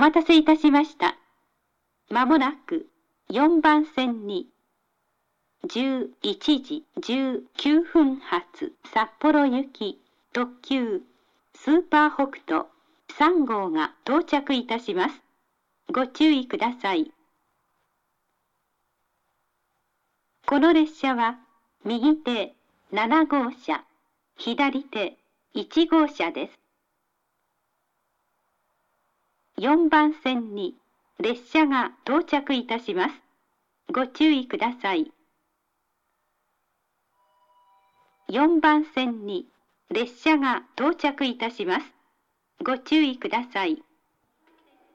待たせいたしました。まもなく4番線に11時19分発札幌行き特急スーパー北斗3号が到着いたします。ご注意ください。この列車は右手7号車、左手1号車です。4番線に列車が到着いたします。ご注意ください。4番線に列車が到着いたします。ご注意ください。